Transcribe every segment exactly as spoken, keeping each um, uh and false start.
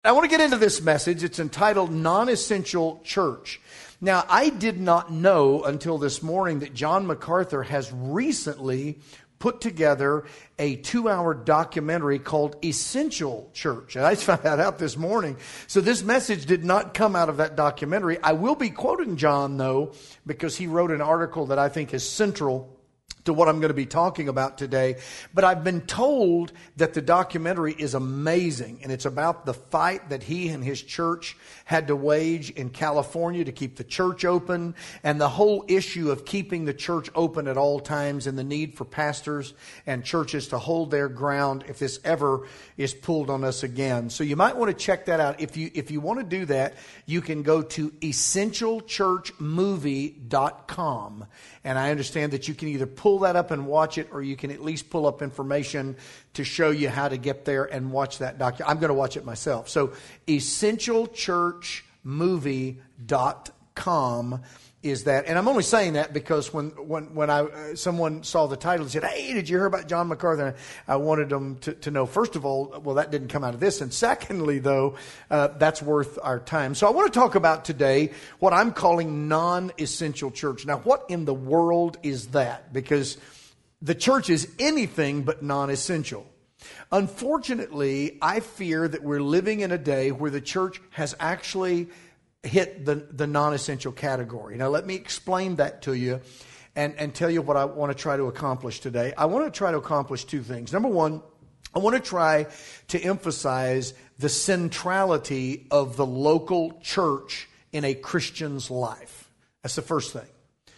I want to get into this message. It's entitled Non-Essential Church. Now, I did not know until this morning that John MacArthur has recently put together a two-hour documentary called Essential Church. And I found that out this morning. So this message did not come out of that documentary. I will be quoting John, though, because he wrote an article that I think is central to what I'm going to be talking about today. But I've been told that the documentary is amazing, and it's about the fight that he and his church had to wage in California to keep the church open, and the whole issue of keeping the church open at all times, and the need for pastors and churches to hold their ground if this ever is pulled on us again. So you might want to check that out. If you if you want to do that, you can go to essential church movie dot com, and I understand that you can either pull that up and watch it, or you can at least pull up information to show you how to get there and watch that docu. I'm going to watch it myself. So essential church movie dot com is that. And I'm only saying that because when when when I uh, someone saw the title and said, "Hey, did you hear about John MacArthur?" I wanted them to, to know, first of all, well, that didn't come out of this. And secondly, though, uh, that's worth our time. So I want to talk about today what I'm calling non-essential church. Now, what in the world is that? Because the church is anything but non-essential. Unfortunately, I fear that we're living in a day where the church has actually hit the, the non-essential category. Now, let me explain that to you and, and tell you what I want to try to accomplish today. I want to try to accomplish two things. Number one, I want to try to emphasize the centrality of the local church in a Christian's life. That's the first thing.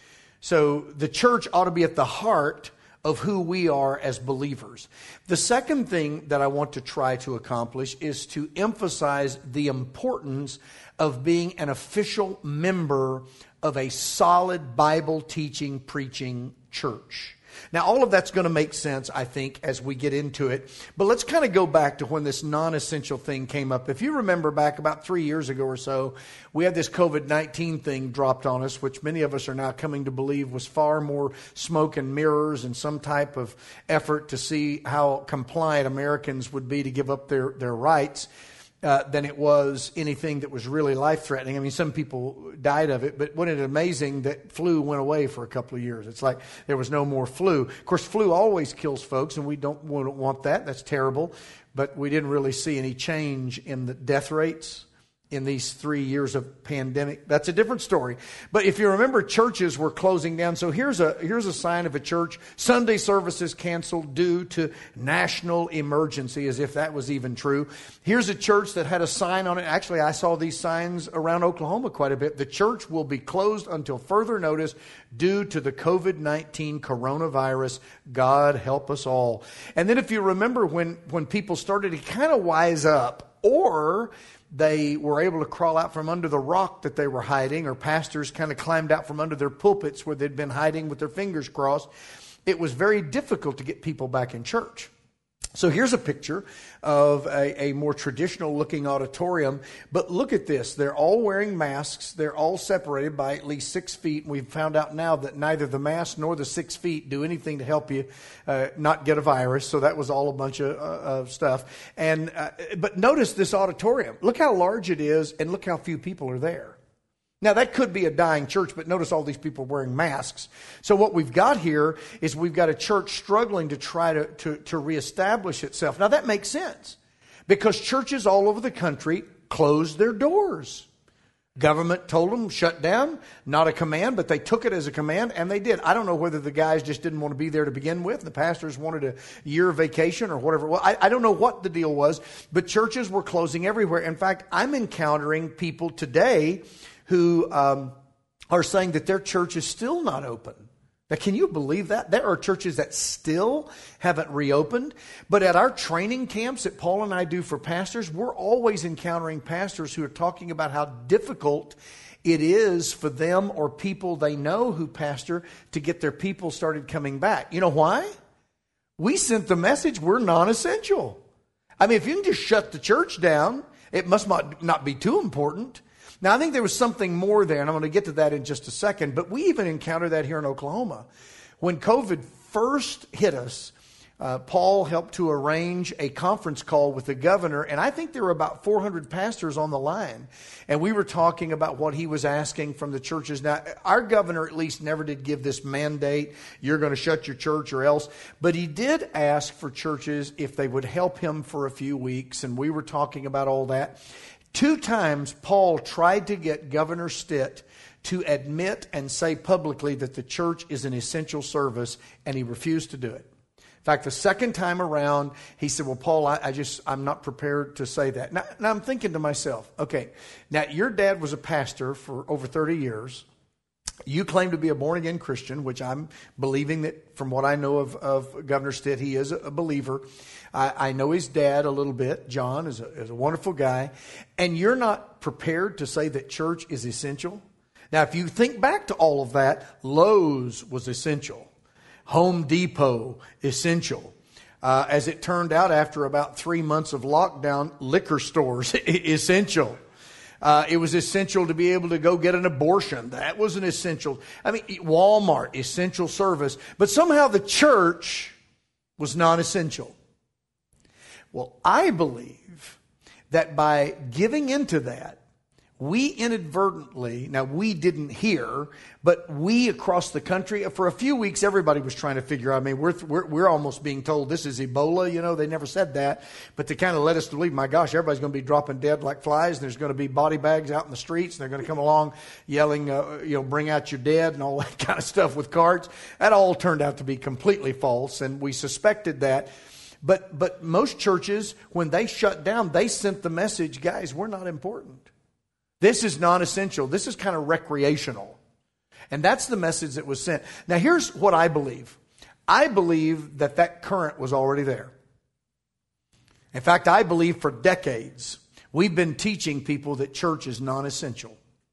So the church ought to be at the heart of who we are as believers. The second thing that I want to try to accomplish is to emphasize the importance of being an official member of a solid Bible teaching, preaching church. Now, all of that's going to make sense, I think, as we get into it. But let's kind of go back to when this non-essential thing came up. If you remember back about three years ago or so, we had this covid nineteen thing dropped on us, which many of us are now coming to believe was far more smoke and mirrors and some type of effort to see how compliant Americans would be to give up their, their rights. Uh, than it was anything that was really life-threatening. I mean, some people died of it, but wasn't it amazing that flu went away for a couple of years? It's like there was no more flu. Of course, flu always kills folks, and we don't want that. That's terrible. But we didn't really see any change in the death rates in these three years of pandemic. That's a different story. But if you remember, churches were closing down. So here's a here's a sign of a church. Sunday services canceled due to national emergency, as if that was even true. Here's a church that had a sign on it. Actually, I saw these signs around Oklahoma quite a bit. The church will be closed until further notice due to the covid nineteen coronavirus. God help us all. And then if you remember when, when people started to kind of wise up, or they were able to crawl out from under the rock that they were hiding, or pastors kind of climbed out from under their pulpits where they'd been hiding with their fingers crossed, it was very difficult to get people back in church. So here's a picture of a, a more traditional looking auditorium. But look at this. They're all wearing masks. They're all separated by at least six feet. And we've found out now that neither the mask nor the six feet do anything to help you uh, not get a virus. So that was all a bunch of, uh, of stuff. And uh, but notice this auditorium. Look how large it is, and look how few people are there. Now, that could be a dying church, but notice all these people wearing masks. So what we've got here is we've got a church struggling to try to, to, to reestablish itself. Now, that makes sense because churches all over the country closed their doors. Government told them shut down, not a command, but they took it as a command, and they did. I don't know whether the guys just didn't want to be there to begin with. The pastors wanted a year vacation or whatever. Well, I, I don't know what the deal was, but churches were closing everywhere. In fact, I'm encountering people today who um, are saying that their church is still not open. Now, can you believe that? There are churches that still haven't reopened. But at our training camps that Paul and I do for pastors, we're always encountering pastors who are talking about how difficult it is for them or people they know who pastor to get their people started coming back. You know why? We sent the message we're non-essential. I mean, if you can just shut the church down, it must not, not be too important. Now, I think there was something more there, and I'm going to get to that in just a second, but we even encountered that here in Oklahoma. When COVID first hit us, Uh, Paul helped to arrange a conference call with the governor, and I think there were about four hundred pastors on the line. And we were talking about what he was asking from the churches. Now, our governor at least never did give this mandate, you're going to shut your church or else. But he did ask for churches if they would help him for a few weeks, and we were talking about all that. Two times, Paul tried to get Governor Stitt to admit and say publicly that the church is an essential service, and he refused to do it. In fact, the second time around, he said, well, Paul, I, I just, I'm not prepared to say that. Now, now, I'm thinking to myself, okay, now your dad was a pastor for over thirty years. You claim to be a born-again Christian, which I'm believing that from what I know of, of Governor Stitt, he is a believer. I, I know his dad a little bit. John is a, is a wonderful guy. And you're not prepared to say that church is essential? Now, if you think back to all of that, Lowe's was essential. Home Depot, essential. Uh, as it turned out, after about three months of lockdown, liquor stores, essential. Uh, it was essential to be able to go get an abortion. That was an essential. I mean, Walmart, essential service. But somehow the church was non-essential. Well, I believe that by giving into that, we inadvertently, now we didn't hear, but we across the country, for a few weeks, everybody was trying to figure out, I mean, we're, we're, we're almost being told this is Ebola, you know, they never said that, but to kind of let us believe, my gosh, everybody's going to be dropping dead like flies, and there's going to be body bags out in the streets, and they're going to come along yelling, uh, you know, bring out your dead and all that kind of stuff with cards. That all turned out to be completely false, and we suspected that. But, but most churches, when they shut down, they sent the message, guys, we're not important. This is non-essential. This is kind of recreational. And that's the message that was sent. Now, here's what I believe. I believe that that current was already there. In fact, I believe for decades, we've been teaching people that church is non-essential.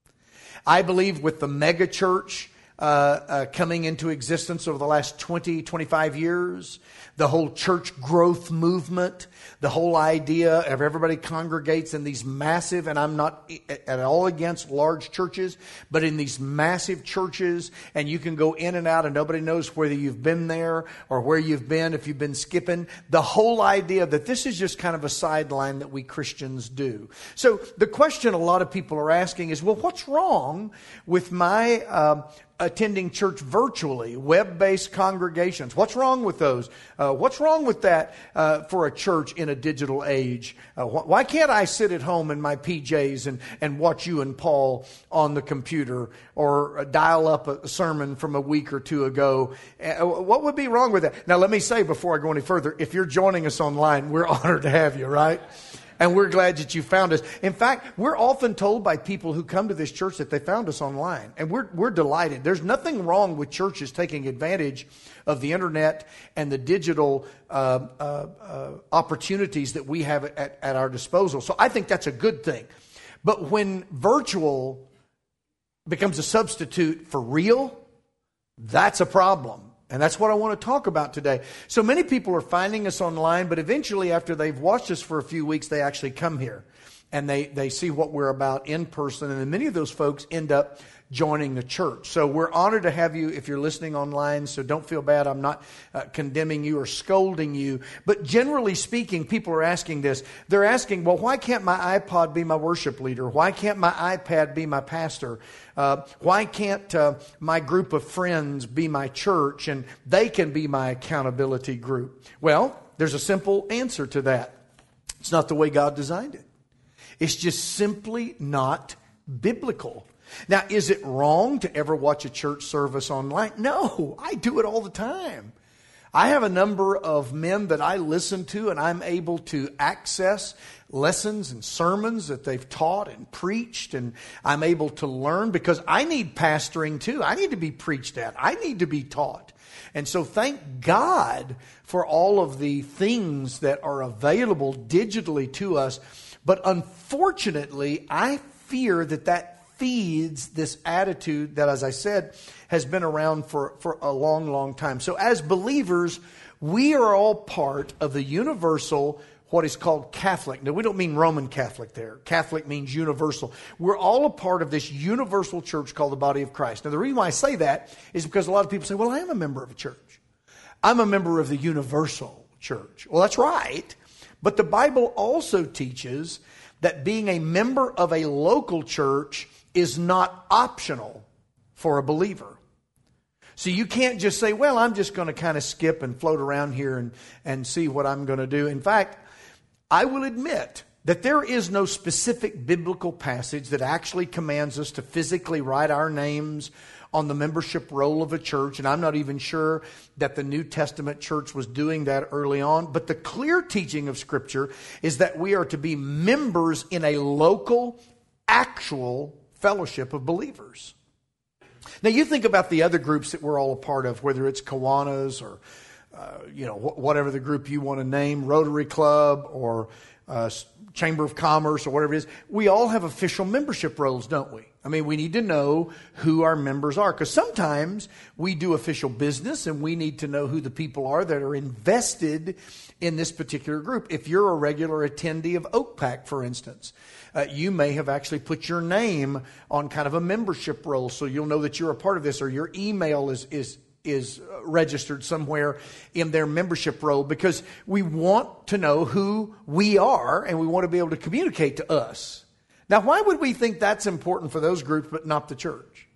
I believe with the mega church uh, uh, coming into existence over the last twenty, twenty-five years, the whole church growth movement, the whole idea of everybody congregates in these massive, and I'm not at all against large churches, but in these massive churches, and you can go in and out and nobody knows whether you've been there or where you've been, if you've been skipping. The whole idea that this is just kind of a sideline that we Christians do. So the question a lot of people are asking is, well, what's wrong with my uh, attending church virtually, web-based congregations? What's wrong with those? Uh, what's wrong with that uh, for a church in a digital age? Uh, wh- why can't I sit at home in my P Js and, and watch you and Paul on the computer, or uh, dial up a sermon from a week or two ago? Uh, what would be wrong with that? Now, let me say before I go any further, if you're joining us online, we're honored to have you, right? And we're glad that you found us. In fact, we're often told by people who come to this church that they found us online. And we're we're delighted. There's nothing wrong with churches taking advantage of the internet and the digital uh, uh, uh, opportunities that we have at, at our disposal. So I think that's a good thing. But when virtual becomes a substitute for real, that's a problem. And that's what I want to talk about today. So many people are finding us online, but eventually after they've watched us for a few weeks, they actually come here and they, they see what we're about in person. And then many of those folks end up joining the church. So we're honored to have you if you're listening online. So don't feel bad. I'm not uh, condemning you or scolding you. But generally speaking, people are asking this. They're asking, well, why can't my iPod be my worship leader? Why can't my iPad be my pastor? Uh, why can't uh, my group of friends be my church and they can be my accountability group? Well, there's a simple answer to that. It's not the way God designed it. It's just simply not biblical. Now, is it wrong to ever watch a church service online? No, I do it all the time. I have a number of men that I listen to, and I'm able to access lessons and sermons that they've taught and preached, and I'm able to learn because I need pastoring too. I need to be preached at. I need to be taught. And so thank God for all of the things that are available digitally to us. But unfortunately, I fear that that feeds this attitude that, as I said, has been around for, for a long, long time. So as believers, we are all part of the universal, what is called Catholic. Now, we don't mean Roman Catholic there. Catholic means universal. We're all a part of this universal church called the body of Christ. Now, the reason why I say that is because a lot of people say, well, I am a member of a church. I'm a member of the universal church. Well, that's right. But the Bible also teaches that being a member of a local church is not optional for a believer. So you can't just say, well, I'm just going to kind of skip and float around here and, and see what I'm going to do. In fact, I will admit that there is no specific biblical passage that actually commands us to physically write our names on the membership roll of a church, and I'm not even sure that the New Testament church was doing that early on. But the clear teaching of Scripture is that we are to be members in a local, actual fellowship of believers. Now, you think about the other groups that we're all a part of, whether it's Kiwanis or, uh, you know, wh- whatever the group you want to name, Rotary Club or uh, Chamber of Commerce or whatever it is. We all have official membership rolls, don't we? I mean, we need to know who our members are, because sometimes we do official business and we need to know who the people are that are invested in this particular group. If you're a regular attendee of Oak Pack, for instance, uh, you may have actually put your name on kind of a membership roll, so you'll know that you're a part of this, or your email is is is registered somewhere in their membership roll, because we want to know who we are and we want to be able to communicate to us. Now, why would we think that's important for those groups but not the church?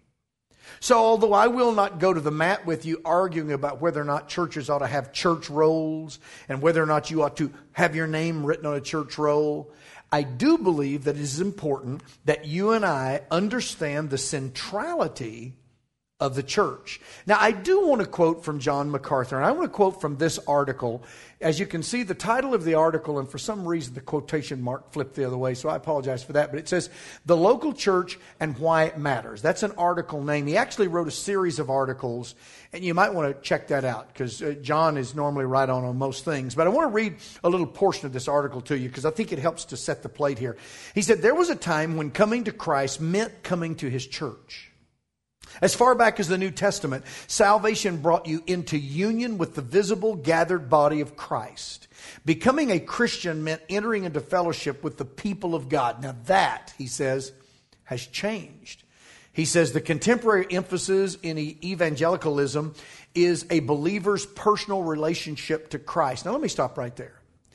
So although I will not go to the mat with you arguing about whether or not churches ought to have church rolls and whether or not you ought to have your name written on a church roll, I do believe that it is important that you and I understand the centrality of the church. Now, I do want to quote from John MacArthur, and I want to quote from this article. As you can see, the title of the article, and for some reason the quotation mark flipped the other way, so I apologize for that, but it says, "The Local Church and Why It Matters." That's an article name. He actually wrote a series of articles, and you might want to check that out, because uh, John is normally right on on most things. But I want to read a little portion of this article to you, because I think it helps to set the plate here. He said, "There was a time when coming to Christ meant coming to His church. As far back as the New Testament, salvation brought you into union with the visible gathered body of Christ. Becoming a Christian meant entering into fellowship with the people of God." Now that, he says, has changed. He says the contemporary emphasis in evangelicalism is a believer's personal relationship to Christ. Now let me stop right there.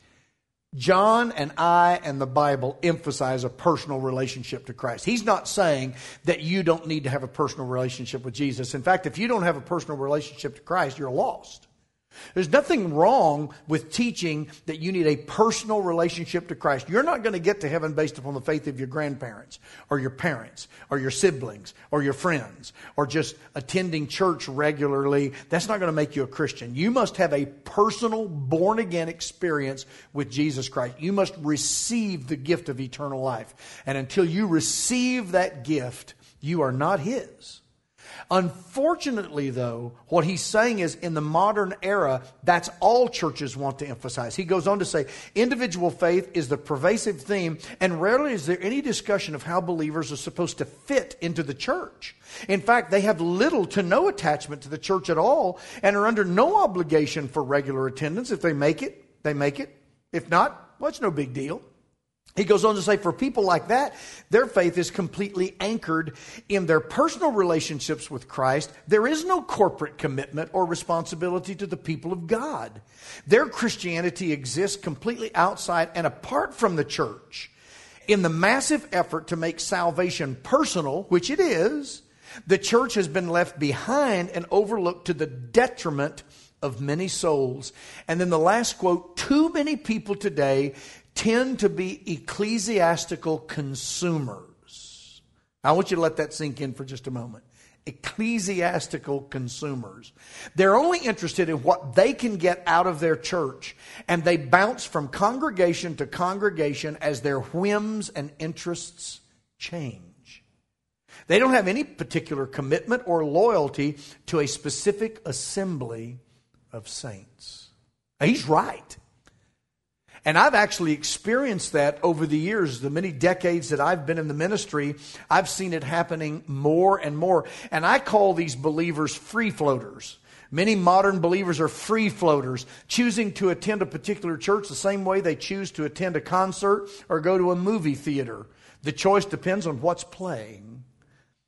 John and I and the Bible emphasize a personal relationship to Christ. He's not saying that you don't need to have a personal relationship with Jesus. In fact, if you don't have a personal relationship to Christ, you're lost. There's nothing wrong with teaching that you need a personal relationship to Christ. You're not going to get to heaven based upon the faith of your grandparents or your parents or your siblings or your friends or just attending church regularly. That's not going to make you a Christian. You must have a personal born-again experience with Jesus Christ. You must receive the gift of eternal life. And until you receive that gift, you are not His. Unfortunately, though, what he's saying is in the modern era, that's all churches want to emphasize. He goes on to say, individual faith is the pervasive theme, and rarely is there any discussion of how believers are supposed to fit into the church. In fact, they have little to no attachment to the church at all and are under no obligation for regular attendance. If they make it, they make it. If not, well, it's no big deal. He goes on to say, for people like that, their faith is completely anchored in their personal relationships with Christ. There is no corporate commitment or responsibility to the people of God. Their Christianity exists completely outside and apart from the church. In the massive effort to make salvation personal, which it is, the church has been left behind and overlooked to the detriment of many souls. And then the last quote, too many people today tend to be ecclesiastical consumers. I want you to let that sink in for just a moment. Ecclesiastical consumers. They're only interested in what they can get out of their church, and they bounce from congregation to congregation as their whims and interests change. They don't have any particular commitment or loyalty to a specific assembly of saints. Now, he's right. And I've actually experienced that over the years, the many decades that I've been in the ministry. I've seen it happening more and more. And I call these believers free floaters. Many modern believers are free floaters, choosing to attend a particular church the same way they choose to attend a concert or go to a movie theater. The choice depends on what's playing.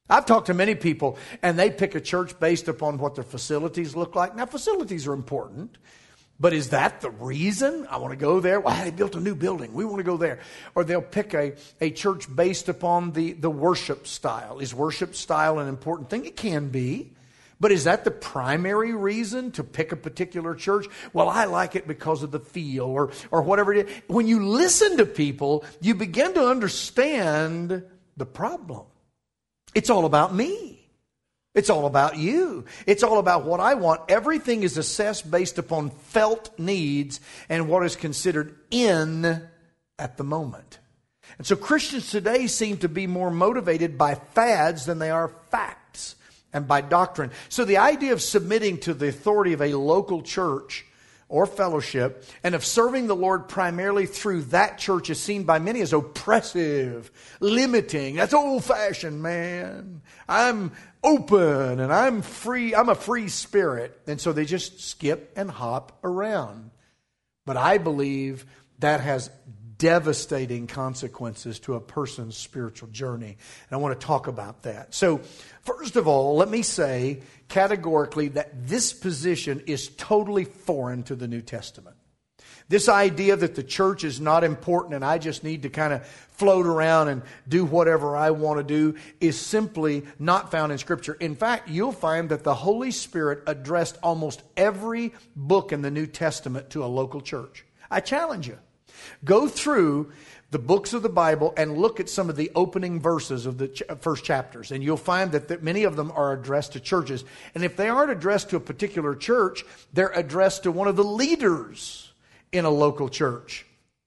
I've talked to many people, and they pick a church based upon what their facilities look like. Now, facilities are important, but is that the reason I want to go there? Well, they built a new building. We want to go there. Or they'll pick a, a church based upon the, the worship style. Is worship style an important thing? It can be. But is that the primary reason to pick a particular church? Well, I like it because of the feel or, or whatever it is. When you listen to people, you begin to understand the problem. It's all about me. It's all about you. It's all about what I want. Everything is assessed based upon felt needs and what is considered in at the moment. And so Christians today seem to be more motivated by fads than they are facts and by doctrine. So the idea of submitting to the authority of a local church or fellowship and of serving the Lord primarily through that church is seen by many as oppressive, limiting. That's old-fashioned, man. I'm open and I'm free. I'm a free spirit. And so they just skip and hop around. But I believe that has devastating consequences to a person's spiritual journey. And I want to talk about that. So, first of all, let me say categorically that this position is totally foreign to the New Testament. This idea that the church is not important and I just need to kind of float around and do whatever I want to do is simply not found in Scripture. In fact, you'll find that the Holy Spirit addressed almost every book in the New Testament to a local church. I challenge you. Go through the books of the Bible and look at some of the opening verses of the ch- first chapters. And you'll find that, that many of them are addressed to churches. And if they aren't addressed to a particular church, they're addressed to one of the leaders in a local church.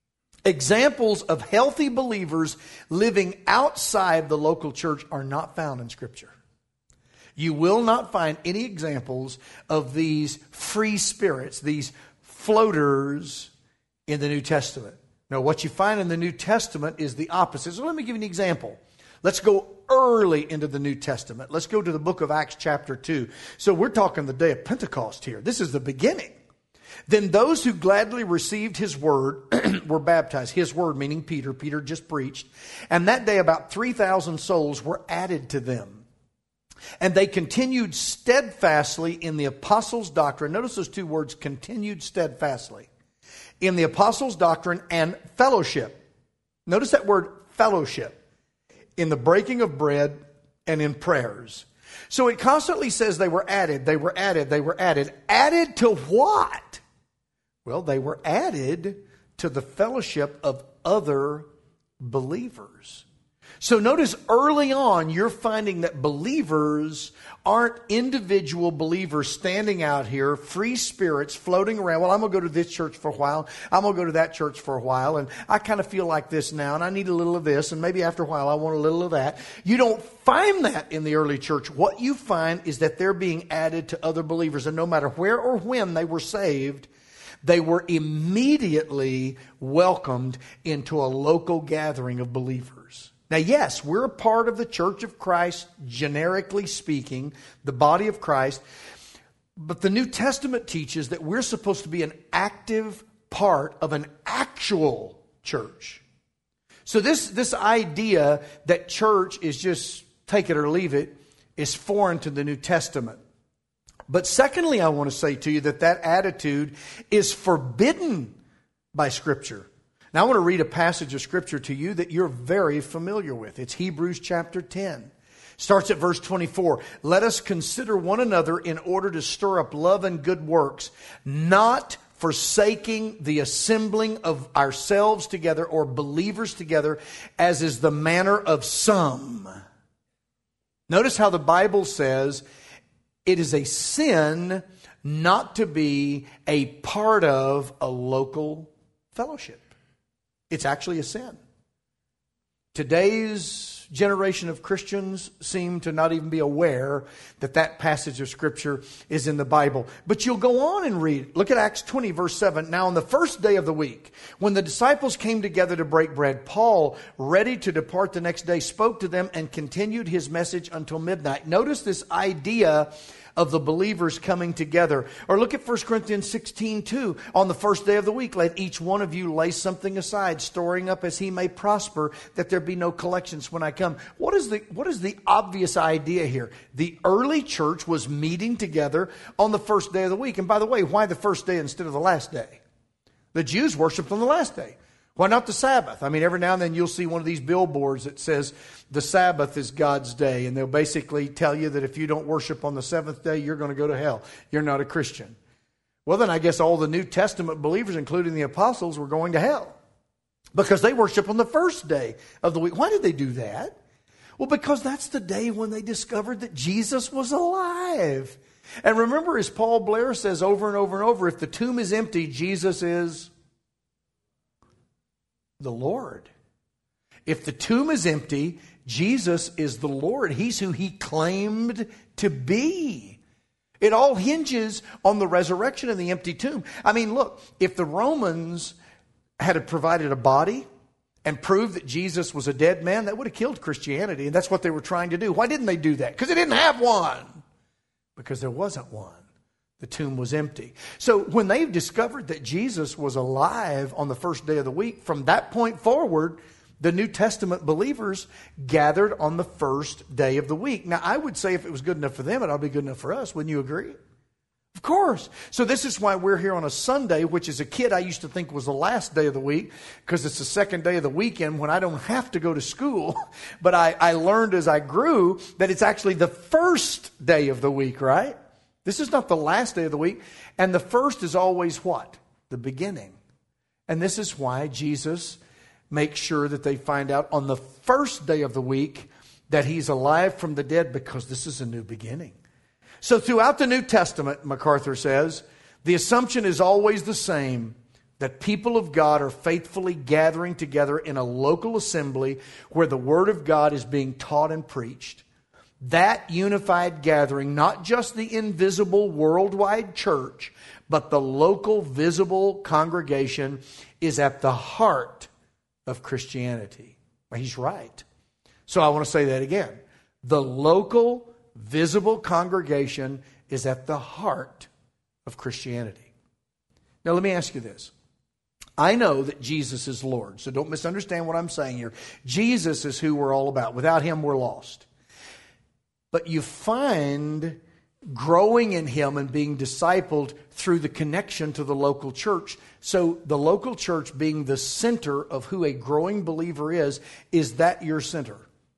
Examples of healthy believers living outside the local church are not found in Scripture. You will not find any examples of these free spirits, these floaters in the New Testament. Now, what you find in the New Testament is the opposite. So let me give you an example. Let's go early into the New Testament. Let's go to the book of Acts chapter two. So we're talking the day of Pentecost here. This is the beginning. Then those who gladly received his word were baptized. His word meaning Peter. Peter just preached. And that day about three thousand souls were added to them. And they continued steadfastly in the apostles' doctrine. Notice those two words, continued steadfastly. In the apostles' doctrine and fellowship. Notice that word fellowship. In the breaking of bread and in prayers. So it constantly says they were added, they were added, they were added. Added to what? Well, they were added to the fellowship of other believers. So notice early on, you're finding that believers aren't individual believers standing out here, free spirits floating around. Well, I'm going to go to this church for a while. I'm going to go to that church for a while. And I kind of feel like this now, and I need a little of this. And maybe after a while, I want a little of that. You don't find that in the early church. What you find is that they're being added to other believers. And no matter where or when they were saved, they were immediately welcomed into a local gathering of believers. Now, yes, we're a part of the Church of Christ, generically speaking, the body of Christ. But the New Testament teaches that we're supposed to be an active part of an actual church. So this, this idea that church is just take it or leave it is foreign to the New Testament. But secondly, I want to say to you that that attitude is forbidden by Scripture. Now I want to read a passage of Scripture to you that you're very familiar with. It's Hebrews chapter ten. Starts at verse twenty-four. Let us consider one another in order to stir up love and good works, not forsaking the assembling of ourselves together or believers together, as is the manner of some. Notice how the Bible says it is a sin not to be a part of a local fellowship. It's actually a sin. Today's generation of Christians seem to not even be aware that that passage of Scripture is in the Bible. But you'll go on and read. Look at Acts twenty, verse seven. Now on the first day of the week, when the disciples came together to break bread, Paul, ready to depart the next day, spoke to them and continued his message until midnight. Notice this idea of the believers coming together. Or look at First Corinthians sixteen two. On the first day of the week, let each one of you lay something aside, storing up as he may prosper, that there be no collections when I come. What is the, what is the obvious idea here? The early church was meeting together on the first day of the week. And by the way, why the first day instead of the last day? The Jews worshiped on the last day. Why not the Sabbath? I mean, every now and then you'll see one of these billboards that says the Sabbath is God's day. And they'll basically tell you that if you don't worship on the seventh day, you're going to go to hell. You're not a Christian. Well, then I guess all the New Testament believers, including the apostles, were going to hell. Because they worship on the first day of the week. Why did they do that? Well, because that's the day when they discovered that Jesus was alive. And remember, as Paul Blair says over and over and over, if the tomb is empty, Jesus is the Lord. If the tomb is empty, Jesus is the Lord. He's who he claimed to be. It all hinges on the resurrection and the empty tomb. I mean, look, if the Romans had provided a body and proved that Jesus was a dead man, that would have killed Christianity. And that's what they were trying to do. Why didn't they do that? Because they didn't have one. Because there wasn't one. The tomb was empty. So when they discovered that Jesus was alive on the first day of the week, from that point forward, the New Testament believers gathered on the first day of the week. Now, I would say if it was good enough for them, it ought to be good enough for us. Wouldn't you agree? Of course. So this is why we're here on a Sunday, which as a kid I used to think was the last day of the week, because it's the second day of the weekend when I don't have to go to school. But I, I learned as I grew that it's actually the first day of the week, right? This is not the last day of the week. And the first is always what? The beginning. And this is why Jesus makes sure that they find out on the first day of the week that he's alive from the dead, because this is a new beginning. So throughout the New Testament, MacArthur says, the assumption is always the same, that people of God are faithfully gathering together in a local assembly where the Word of God is being taught and preached. That unified gathering, not just the invisible worldwide church, but the local visible congregation, is at the heart of Christianity. He's right. So I want to say that again. The local visible congregation is at the heart of Christianity. Now let me ask you this. I know that Jesus is Lord, so don't misunderstand what I'm saying here. Jesus is who we're all about. Without him, we're lost. But you find growing in him and being discipled through the connection to the local church. So the local church being the center of who a growing believer is, is that your center?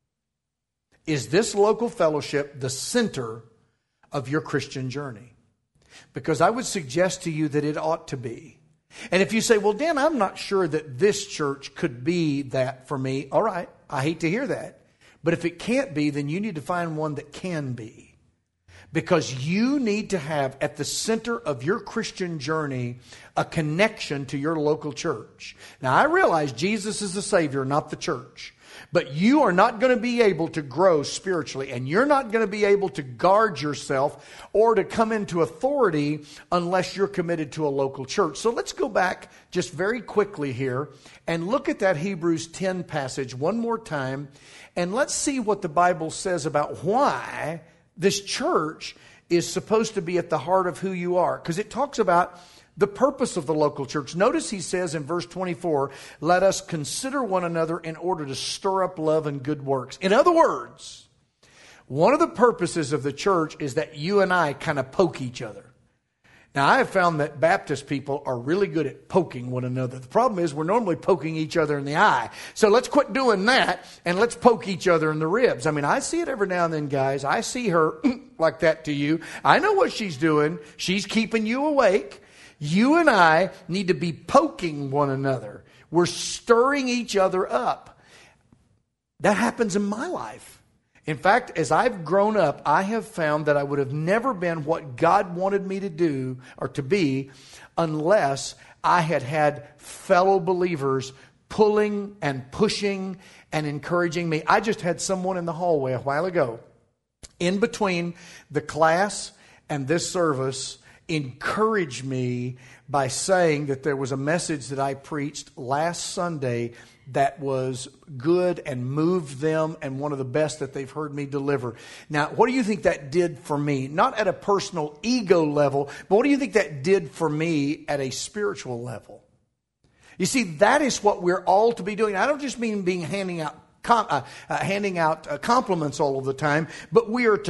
Is this local fellowship the center of your Christian journey? Because I would suggest to you that it ought to be. And if you say, well, Dan, I'm not sure that this church could be that for me. All right, I hate to hear that. But if it can't be, then you need to find one that can be. Because you need to have at the center of your Christian journey a connection to your local church. Now, I realize Jesus is the Savior, not the church. But you are not going to be able to grow spiritually, and you're not going to be able to guard yourself or to come into authority unless you're committed to a local church. So let's go back just very quickly here and look at that Hebrews ten passage one more time, and let's see what the Bible says about why this church is supposed to be at the heart of who you are. Because it talks about the purpose of the local church. Notice he says in verse twenty-four, let us consider one another in order to stir up love and good works. In other words, one of the purposes of the church is that you and I kind of poke each other. Now, I have found that Baptist people are really good at poking one another. The problem is we're normally poking each other in the eye. So let's quit doing that and let's poke each other in the ribs. I mean, I see it every now and then, guys. I see her like that to you. I know what she's doing. She's keeping you awake. You and I need to be poking one another. We're stirring each other up. That happens in my life. In fact, as I've grown up, I have found that I would have never been what God wanted me to do or to be unless I had had fellow believers pulling and pushing and encouraging me. I just had someone in the hallway a while ago, in between the class and this service. encouraged me by saying that there was a message that I preached last Sunday that was good and moved them and one of the best that they've heard me deliver. Now, what do you think that did for me? Not at a personal ego level, but what do you think that did for me at a spiritual level? You see, that is what we're all to be doing. I don't just mean being handing out Com, uh, uh, handing out uh, compliments all of the time, but we are to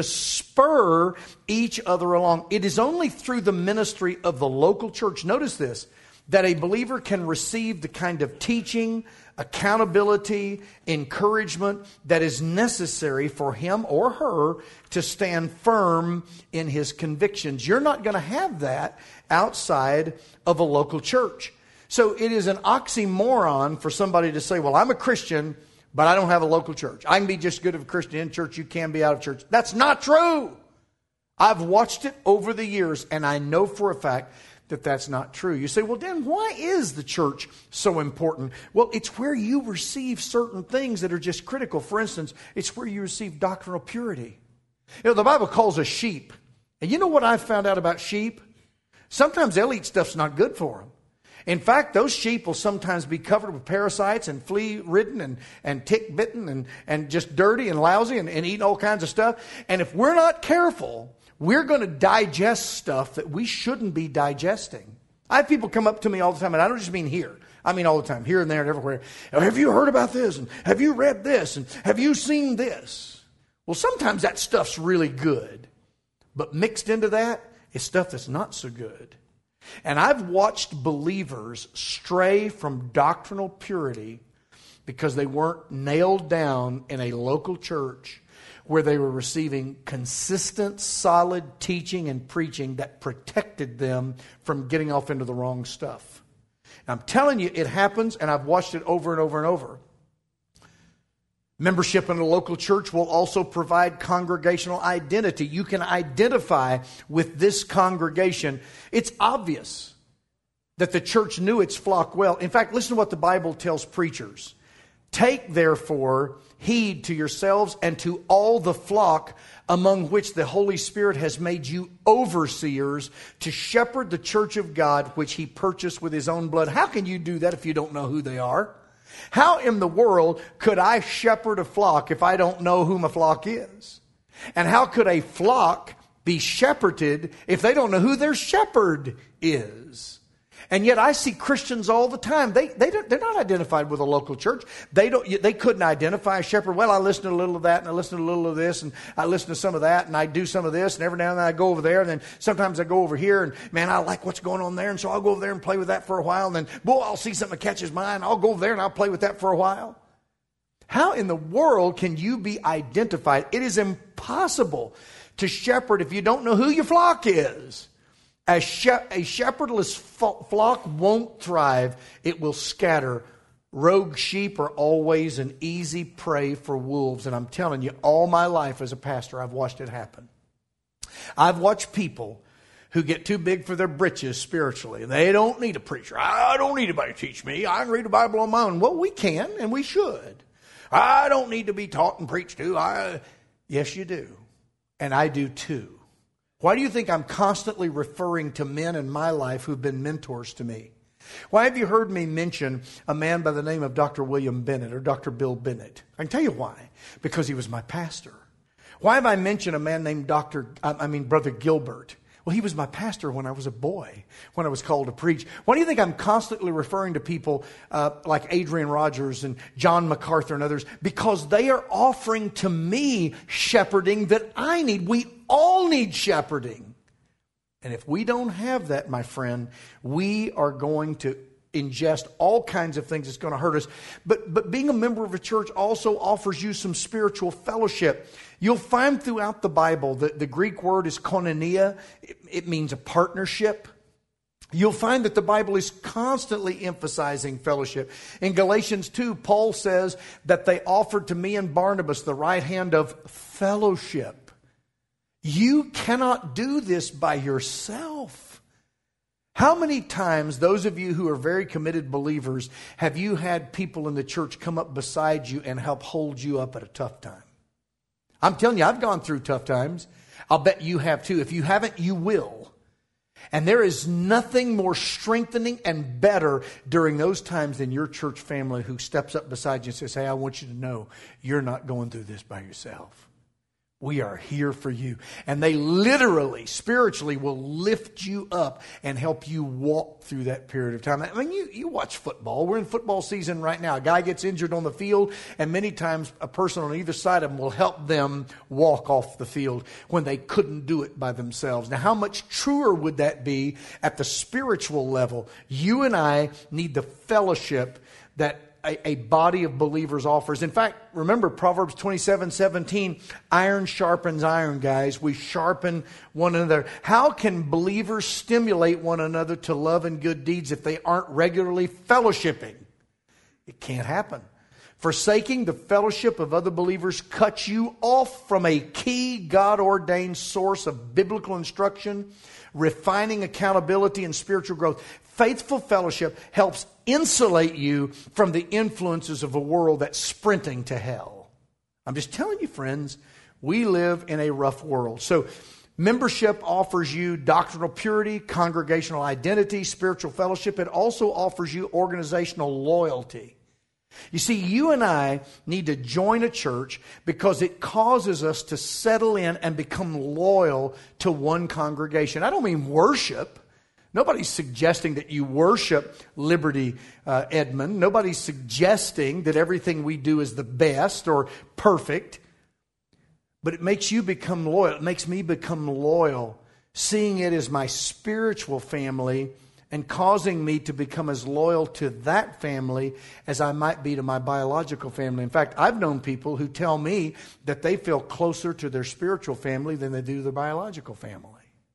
spur each other along. It is only through the ministry of the local church, notice this, that a believer can receive the kind of teaching, accountability, encouragement that is necessary for him or her to stand firm in his convictions. You're not going to have that outside of a local church. So it is an oxymoron for somebody to say, well, I'm a Christian, but I don't have a local church. I can be just as good of a Christian in church. You can be out of church. That's not true. I've watched it over the years, and I know for a fact that that's not true. You say, well, Dan, why is the church so important? Well, it's where you receive certain things that are just critical. For instance, it's where you receive doctrinal purity. You know, the Bible calls us sheep. And you know what I've found out about sheep? Sometimes they'll eat stuff's not good for them. In fact, those sheep will sometimes be covered with parasites and flea-ridden and, and tick-bitten and, and just dirty and lousy and, and eating all kinds of stuff. And if we're not careful, we're going to digest stuff that we shouldn't be digesting. I have people come up to me all the time, and I don't just mean here. I mean all the time, here and there and everywhere. Have you heard about this? And have you read this? And have you seen this? Well, sometimes that stuff's really good. But mixed into that is stuff that's not so good. And I've watched believers stray from doctrinal purity because they weren't nailed down in a local church where they were receiving consistent, solid teaching and preaching that protected them from getting off into the wrong stuff. And I'm telling you, it happens, and I've watched it over and over and over. Membership in a local church will also provide congregational identity. You can identify with this congregation. It's obvious that the church knew its flock well. In fact, listen to what the Bible tells preachers. Take, therefore, heed to yourselves and to all the flock among which the Holy Spirit has made you overseers to shepherd the church of God, which He purchased with His own blood. How can you do that if you don't know who they are? How in the world could I shepherd a flock if I don't know who my flock is? And how could a flock be shepherded if they don't know who their shepherd is? And yet I see Christians all the time. They, they don't, they're not identified with a local church. They don't. They couldn't identify a shepherd. Well, I listen to a little of that, and I listen to a little of this, and I listen to some of that, and I do some of this, and every now and then I go over there, and then sometimes I go over here, and man, I like what's going on there, and so I'll go over there and play with that for a while, and then, boy, I'll see something that catches my eye, and I'll go over there, and I'll play with that for a while. How in the world can you be identified? It is impossible to shepherd if you don't know who your flock is. A, she- a shepherdless fo- flock won't thrive. It will scatter. Rogue sheep are always an easy prey for wolves. And I'm telling you, all my life as a pastor, I've watched it happen. I've watched people who get too big for their britches spiritually. They don't need a preacher. I don't need anybody to teach me. I can read the Bible on my own. Well, we can, and we should. I don't need to be taught and preached to. I, yes, you do. And I do too. Why do you think I'm constantly referring to men in my life who've been mentors to me? Why have you heard me mention a man by the name of Doctor William Bennett or Doctor Bill Bennett? I can tell you why. Because he was my pastor. Why have I mentioned a man named Doctor I mean Brother Gilbert? Well, he was my pastor when I was a boy, when I was called to preach. Why do you think I'm constantly referring to people uh, like Adrian Rogers and John MacArthur and others? Because they are offering to me shepherding that I need. We all need shepherding. And if we don't have that, my friend, we are going to ingest all kinds of things that's going to hurt us. But, but being a member of a church also offers you some spiritual fellowship. You'll find throughout the Bible that the Greek word is koinonia. It, it means a partnership. You'll find that the Bible is constantly emphasizing fellowship. In Galatians two, Paul says that they offered to me and Barnabas the right hand of fellowship. You cannot do this by yourself. How many times, those of you who are very committed believers, have you had people in the church come up beside you and help hold you up at a tough time? I'm telling you, I've gone through tough times. I'll bet you have too. If you haven't, you will. And there is nothing more strengthening and better during those times than your church family who steps up beside you and says, hey, I want you to know you're not going through this by yourself. We are here for you. And they literally, spiritually will lift you up and help you walk through that period of time. I mean, you, you watch football. We're in football season right now. A guy gets injured on the field, and many times a person on either side of them will help them walk off the field when they couldn't do it by themselves. Now, how much truer would that be at the spiritual level? You and I need the fellowship that A, a body of believers offers. In fact, remember Proverbs twenty-seven seventeen, iron sharpens iron, guys. We sharpen one another. How can believers stimulate one another to love and good deeds if they aren't regularly fellowshipping? It can't happen. Forsaking the fellowship of other believers cuts you off from a key God-ordained source of biblical instruction, refining accountability and spiritual growth. Faithful fellowship helps insulate you from the influences of a world that's sprinting to hell. I'm just telling you, friends, we live in a rough world. So membership offers you doctrinal purity, congregational identity, spiritual fellowship. It also offers you organizational loyalty. You see, you and I need to join a church because it causes us to settle in and become loyal to one congregation. I don't mean worship. Nobody's suggesting that you worship Liberty uh, Edmond. Nobody's suggesting that everything we do is the best or perfect. But it makes you become loyal. It makes me become loyal, seeing it as my spiritual family and causing me to become as loyal to that family as I might be to my biological family. In fact, I've known people who tell me that they feel closer to their spiritual family than they do their biological family.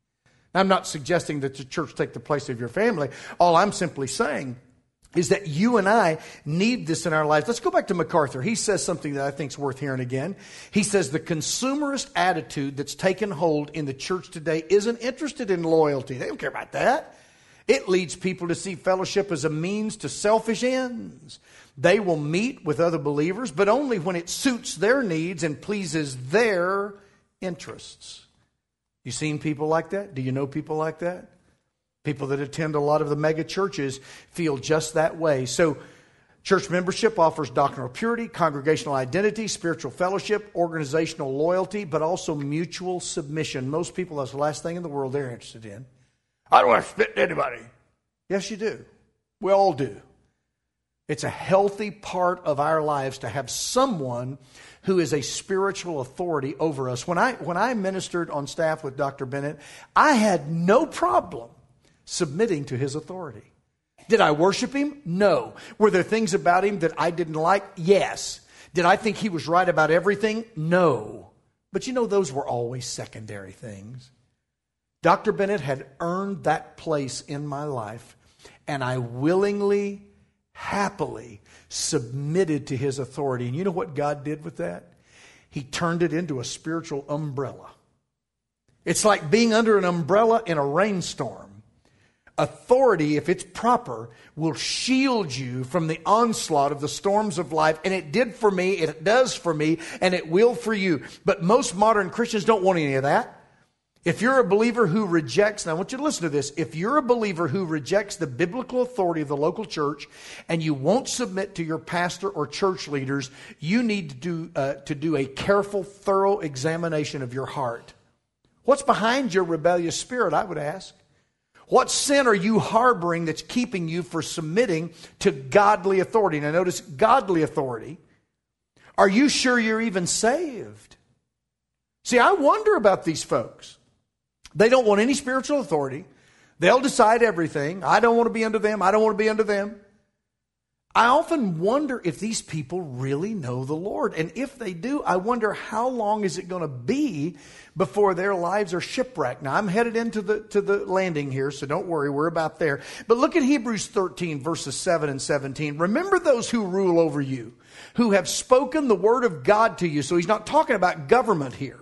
I'm not suggesting that the church take the place of your family. All I'm simply saying is that you and I need this in our lives. Let's go back to MacArthur. He says something that I think is worth hearing again. He says the consumerist attitude that's taken hold in the church today isn't interested in loyalty. They don't care about that. It leads people to see fellowship as a means to selfish ends. They will meet with other believers, but only when it suits their needs and pleases their interests. You seen people like that? Do you know people like that? People that attend a lot of the mega churches feel just that way. So church membership offers doctrinal purity, congregational identity, spiritual fellowship, organizational loyalty, but also mutual submission. Most people, that's the last thing in the world they're interested in. I don't want to submit to anybody. Yes, you do. We all do. It's a healthy part of our lives to have someone who is a spiritual authority over us. When I when I ministered on staff with Doctor Bennett, I had no problem submitting to his authority. Did I worship him? No. Were there things about him that I didn't like? Yes. Did I think he was right about everything? No. But you know, those were always secondary things. Doctor Bennett had earned that place in my life, and I willingly, happily submitted to his authority. And you know what God did with that? He turned it into a spiritual umbrella. It's like being under an umbrella in a rainstorm. Authority, if it's proper, will shield you from the onslaught of the storms of life. And it did for me, it does for me, and it will for you. But most modern Christians don't want any of that. If you're a believer who rejects, now I want you to listen to this. If you're a believer who rejects the biblical authority of the local church and you won't submit to your pastor or church leaders, you need to do, uh, to do a careful, thorough examination of your heart. What's behind your rebellious spirit, I would ask? What sin are you harboring that's keeping you from submitting to godly authority? Now notice, godly authority. Are you sure you're even saved? See, I wonder about these folks. They don't want any spiritual authority. They'll decide everything. I don't want to be under them. I don't want to be under them. I often wonder if these people really know the Lord. And if they do, I wonder how long is it going to be before their lives are shipwrecked. Now, I'm headed into the, to the landing here, so don't worry, we're about there. But look at Hebrews thirteen, verses seven and seventeen. Remember those who rule over you, who have spoken the word of God to you. So he's not talking about government here.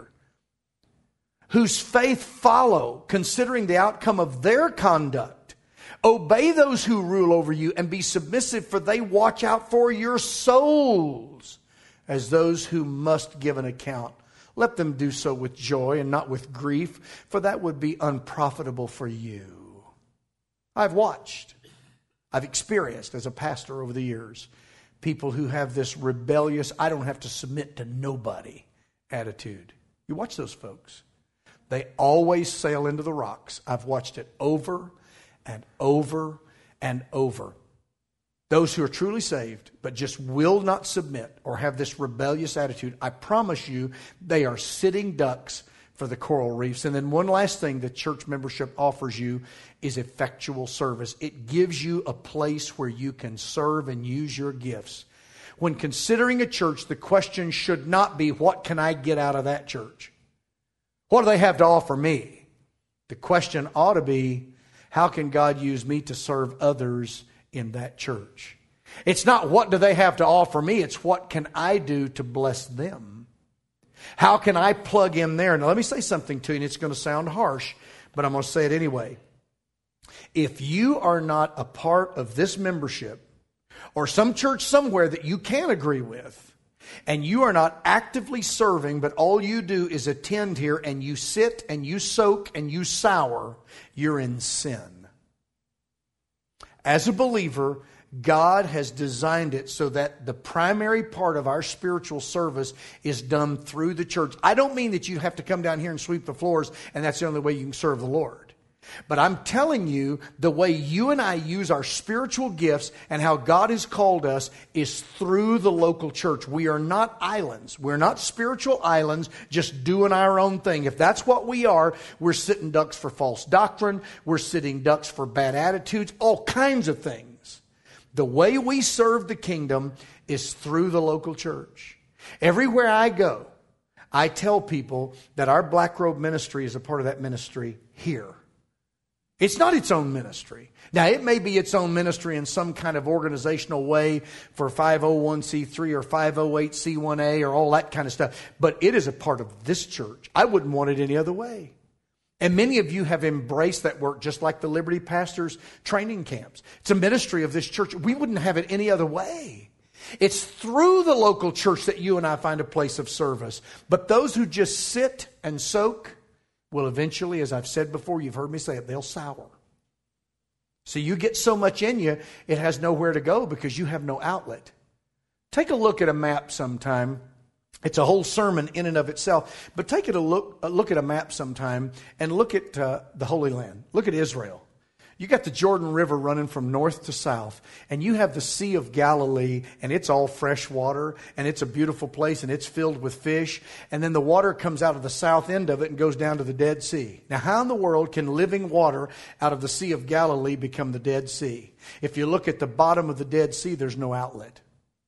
Whose faith follow, considering the outcome of their conduct. Obey those who rule over you and be submissive, for they watch out for your souls as those who must give an account. let them do so with joy and not with grief, for that would be unprofitable for you. I've watched, I've experienced as a pastor over the years, people who have this rebellious, I don't have to submit to nobody attitude. You watch those folks. They always sail into the rocks. I've watched it over and over and over. Those who are truly saved, but just will not submit or have this rebellious attitude, I promise you, they are sitting ducks for the coral reefs. And then one last thing that church membership offers you is effectual service. It gives you a place where you can serve and use your gifts. When considering a church, the question should not be, what can I get out of that church? What do they have to offer me? The question ought to be, how can God use me to serve others in that church? It's not what do they have to offer me, it's what can I do to bless them? How can I plug in there? Now let me say something to you, and it's going to sound harsh, but I'm going to say it anyway. If you are not a part of this membership, or some church somewhere that you can agree with, and you are not actively serving, but all you do is attend here, and you sit and you soak and you sour, you're in sin. As a believer, God has designed it so that the primary part of our spiritual service is done through the church. I don't mean that you have to come down here and sweep the floors and that's the only way you can serve the Lord. But I'm telling you, the way you and I use our spiritual gifts and how God has called us is through the local church. We are not islands. We're not spiritual islands just doing our own thing. If that's what we are, we're sitting ducks for false doctrine. We're sitting ducks for bad attitudes, all kinds of things. The way we serve the kingdom is through the local church. Everywhere I go, I tell people that our Black Robe ministry is a part of that ministry here. It's not its own ministry. Now, it may be its own ministry in some kind of organizational way for five oh one c three or five oh eight c one a or all that kind of stuff. But it is a part of this church. I wouldn't want it any other way. And many of you have embraced that work just like the Liberty Pastors training camps. It's a ministry of this church. We wouldn't have it any other way. It's through the local church that you and I find a place of service. But those who just sit and soak will eventually, as I've said before, you've heard me say it, they'll sour. So you get so much in you, it has nowhere to go because you have no outlet. Take a look at a map sometime. It's a whole sermon in and of itself. But take a look, a look at a map sometime and look at uh, the Holy Land. Look at Israel. You got the Jordan River running from north to south, and you have the Sea of Galilee, and it's all fresh water, and it's a beautiful place, and it's filled with fish, and then the water comes out of the south end of it and goes down to the Dead Sea. Now, how in the world can living water out of the Sea of Galilee become the Dead Sea? If you look at the bottom of the Dead Sea, there's no outlet.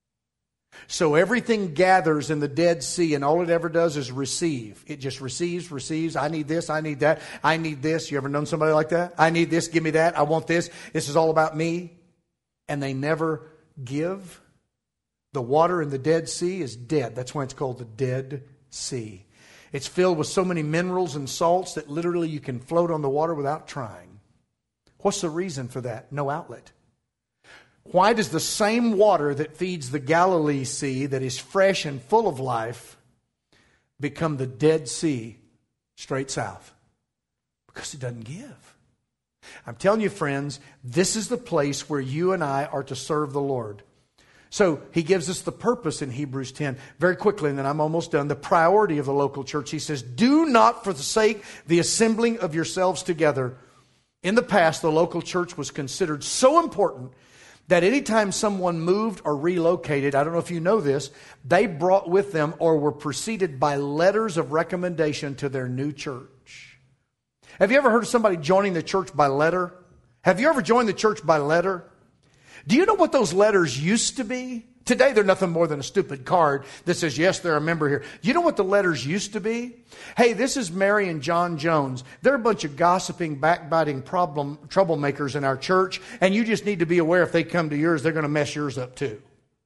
So everything gathers in the Dead Sea, and all it ever does is receive. It just receives, receives. I need this, I need that, I need this. You ever known somebody like that? I need this, give me that, I want this. This is all about me. And they never give. The water in the Dead Sea is dead. That's why it's called the Dead Sea. It's filled with so many minerals and salts that literally you can float on the water without trying. What's the reason for that? No outlet. Why does the same water that feeds the Galilee Sea, that is fresh and full of life, become the Dead Sea straight south? Because it doesn't give. I'm telling you, friends, this is the place where you and I are to serve the Lord. So he gives us the purpose in Hebrews ten. Very quickly, and then I'm almost done. The priority of the local church. He says, do not forsake the assembling of yourselves together. In the past, the local church was considered so important that anytime someone moved or relocated, I don't know if you know this, they brought with them or were preceded by letters of recommendation to their new church. Have you ever heard of somebody joining the church by letter? Have you ever joined the church by letter? Do you know what those letters used to be? Today, they're nothing more than a stupid card that says, yes, they're a member here. Do you know what the letters used to be? Hey, this is Mary and John Jones. They're a bunch of gossiping, backbiting problem troublemakers in our church, and you just need to be aware if they come to yours, they're going to mess yours up too.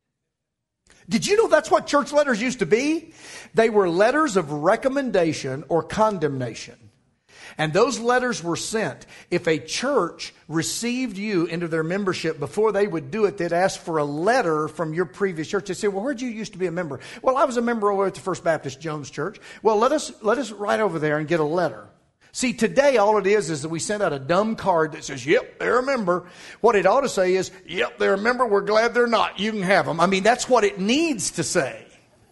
Did you know that's what church letters used to be? They were letters of recommendation or condemnation. And those letters were sent. If a church received you into their membership, before they would do it, they'd ask for a letter from your previous church. They'd say, well, where'd you used to be a member? Well, I was a member over at the First Baptist Jones Church. Well, let us, let us write over there and get a letter. See, today all it is is that we send out a dumb card that says, yep, they're a member. What it ought to say is, yep, they're a member. We're glad they're not. You can have them. I mean, that's what it needs to say.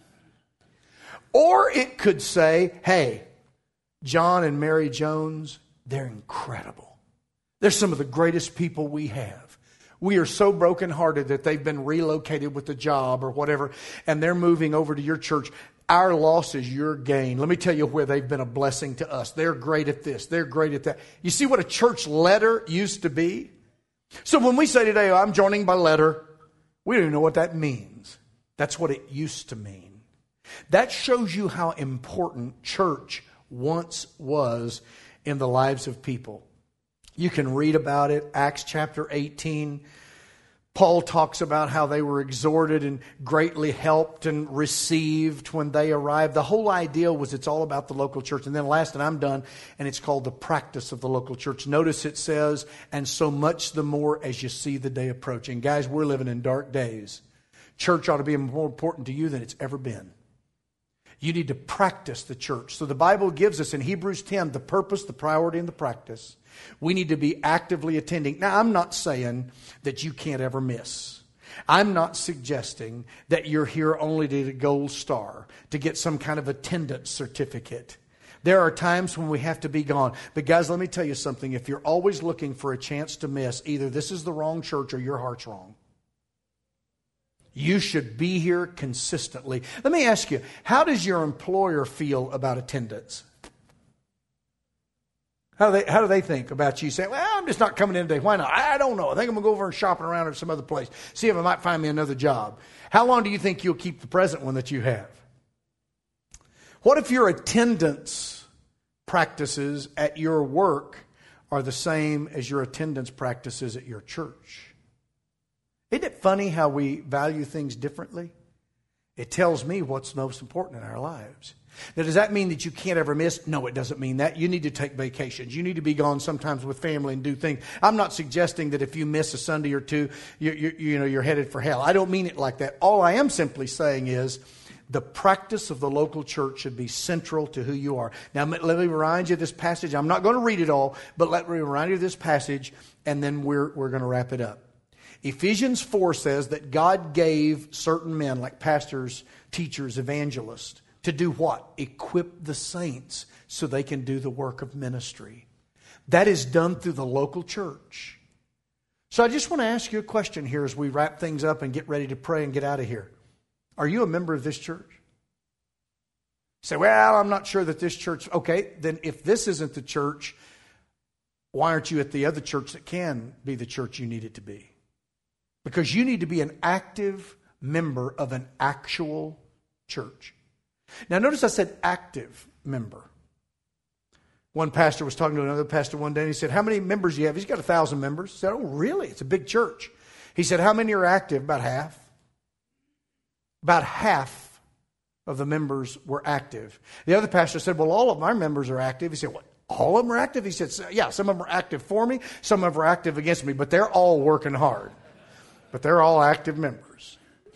Or it could say, hey, John and Mary Jones, they're incredible. They're some of the greatest people we have. We are so brokenhearted that they've been relocated with a job or whatever, and they're moving over to your church. Our loss is your gain. Let me tell you where they've been a blessing to us. They're great at this. They're great at that. You see what a church letter used to be? So when we say today, oh, I'm joining by letter, we don't even know what that means. That's what it used to mean. That shows you how important church once was in the lives of people. You can read about it, Acts chapter eighteen. Paul talks about how they were exhorted and greatly helped and received when they arrived. The whole idea was it's all about the local church. And then last, and I'm done, and it's called the practice of the local church. Notice it says, and so much the more as you see the day approaching. Guys, we're living in dark days. Church ought to be more important to you than it's ever been. You need to practice the church. So the Bible gives us in Hebrews ten the purpose, the priority, and the practice. We need to be actively attending. Now, I'm not saying that you can't ever miss. I'm not suggesting that you're here only to get a gold star, to get some kind of attendance certificate. There are times when we have to be gone. But guys, let me tell you something. If you're always looking for a chance to miss, either this is the wrong church or your heart's wrong. You should be here consistently. Let me ask you, how does your employer feel about attendance? How do they, how do they think about you saying, well, I'm just not coming in today. Why not? I don't know. I think I'm going to go over and shopping around at some other place. See if I might find me another job. How long do you think you'll keep the present one that you have? What if your attendance practices at your work are the same as your attendance practices at your church? Isn't it funny how we value things differently? It tells me what's most important in our lives. Now, does that mean that you can't ever miss? No, it doesn't mean that. You need to take vacations. You need to be gone sometimes with family and do things. I'm not suggesting that if you miss a Sunday or two, you, you, you know, you're headed for hell. I don't mean it like that. All I am simply saying is the practice of the local church should be central to who you are. Now, let me remind you of this passage. I'm not going to read it all, but let me remind you of this passage, and then we're, we're going to wrap it up. Ephesians four says that God gave certain men, like pastors, teachers, evangelists, to do what? Equip the saints so they can do the work of ministry. That is done through the local church. So I just want to ask you a question here as we wrap things up and get ready to pray and get out of here. Are you a member of this church? You say, well, I'm not sure that this church... Okay, then if this isn't the church, why aren't you at the other church that can be the church you need it to be? Because you need to be an active member of an actual church. Now, notice I said active member. One pastor was talking to another pastor one day, and he said, how many members do you have? He's got a thousand members. He said, oh, really? It's a big church. He said, how many are active? About half. About half of the members were active. The other pastor said, well, all of my members are active. He said, what? All of them are active? He said, yeah, some of them are active for me, some of them are active against me, but they're all working hard. But they're all active members.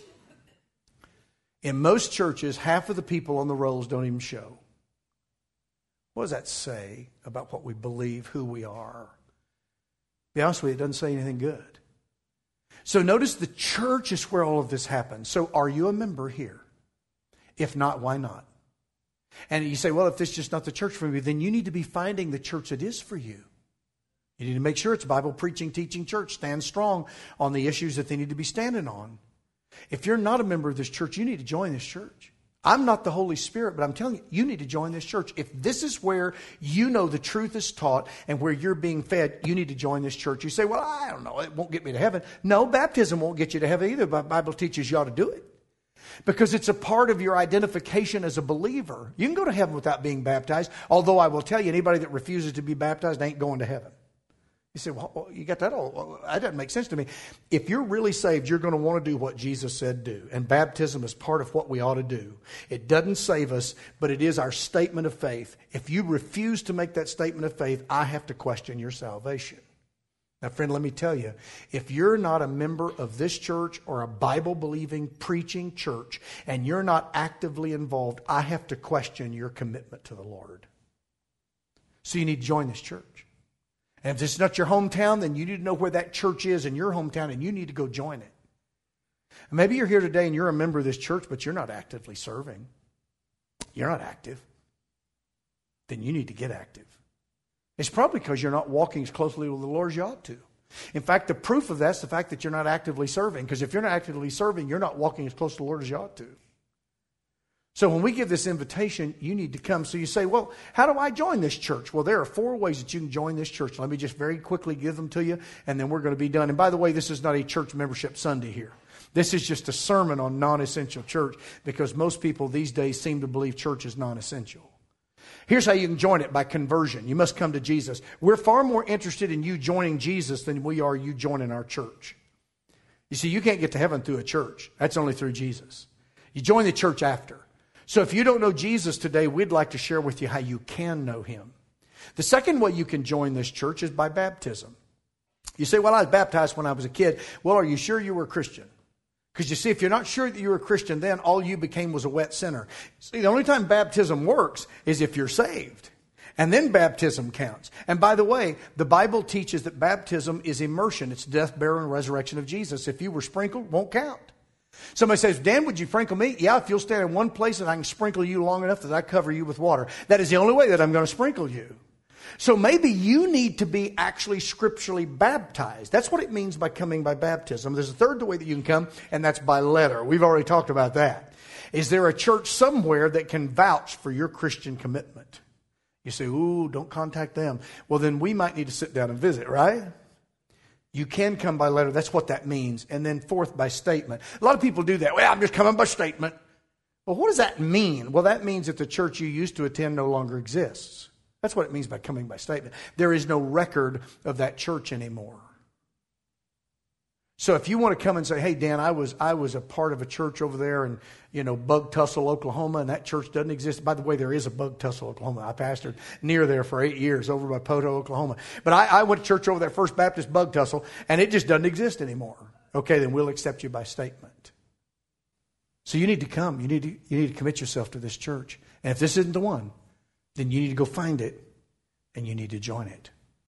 In most churches, half of the people on the rolls don't even show. What does that say about what we believe, who we are? To be honest with you, it doesn't say anything good. So notice the church is where all of this happens. So are you a member here? If not, why not? And you say, well, if this is just not the church for me, then you need to be finding the church that is for you. You need to make sure it's a Bible preaching, teaching church. Stand strong on the issues that they need to be standing on. If you're not a member of this church, you need to join this church. I'm not the Holy Spirit, but I'm telling you, you need to join this church. If this is where you know the truth is taught and where you're being fed, you need to join this church. You say, well, I don't know, it won't get me to heaven. No, baptism won't get you to heaven either, but the Bible teaches you ought to do it. Because it's a part of your identification as a believer. You can go to heaven without being baptized, although I will tell you, anybody that refuses to be baptized ain't going to heaven. You say, well, you got that all? Well, that doesn't make sense to me. If you're really saved, you're going to want to do what Jesus said do. And baptism is part of what we ought to do. It doesn't save us, but it is our statement of faith. If you refuse to make that statement of faith, I have to question your salvation. Now, friend, let me tell you, if you're not a member of this church or a Bible-believing, preaching church, and you're not actively involved, I have to question your commitment to the Lord. So you need to join this church. And if this is not your hometown, then you need to know where that church is in your hometown, and you need to go join it. And maybe you're here today and you're a member of this church, but you're not actively serving. You're not active. Then you need to get active. It's probably because you're not walking as closely with the Lord as you ought to. In fact, the proof of that's the fact that you're not actively serving. Because if you're not actively serving, you're not walking as close to the Lord as you ought to. So when we give this invitation, you need to come. So you say, well, how do I join this church? Well, there are four ways that you can join this church. Let me just very quickly give them to you, and then we're going to be done. And by the way, this is not a church membership Sunday here. This is just a sermon on non-essential church, because most people these days seem to believe church is non-essential. Here's how you can join it: by conversion. You must come to Jesus. We're far more interested in you joining Jesus than we are you joining our church. You see, you can't get to heaven through a church. That's only through Jesus. You join the church after. So if you don't know Jesus today, we'd like to share with you how you can know Him. The second way you can join this church is by baptism. You say, well, I was baptized when I was a kid. Well, are you sure you were a Christian? Because you see, if you're not sure that you were a Christian, then all you became was a wet sinner. See, the only time baptism works is if you're saved. And then baptism counts. And by the way, the Bible teaches that baptism is immersion. It's death, burial, and resurrection of Jesus. If you were sprinkled, it won't count. Somebody says, Dan, would you sprinkle me? Yeah, if you'll stand in one place and I can sprinkle you long enough that I cover you with water. That is the only way that I'm going to sprinkle you. So maybe you need to be actually scripturally baptized. That's what it means by coming by baptism. There's a third way that you can come, and that's by letter. We've already talked about that. Is there a church somewhere that can vouch for your Christian commitment? You say, ooh, don't contact them. Well, then we might need to sit down and visit, right? You can come by letter. That's what that means. And then fourth, by statement. A lot of people do that. Well, I'm just coming by statement. Well, what does that mean? Well, that means that the church you used to attend no longer exists. That's what it means by coming by statement. There is no record of that church anymore. So if you want to come and say, hey, Dan, I was I was a part of a church over there in, you know, Bug Tussle, Oklahoma, and that church doesn't exist. By the way, there is a Bug Tussle, Oklahoma. I pastored near there for eight years over by Poto, Oklahoma. But I, I went to church over there, First Baptist Bug Tussle, and it just doesn't exist anymore. Okay, then we'll accept you by statement. So you need to come. You need to, you need to commit yourself to this church. And if this isn't the one, then you need to go find it, and you need to join it.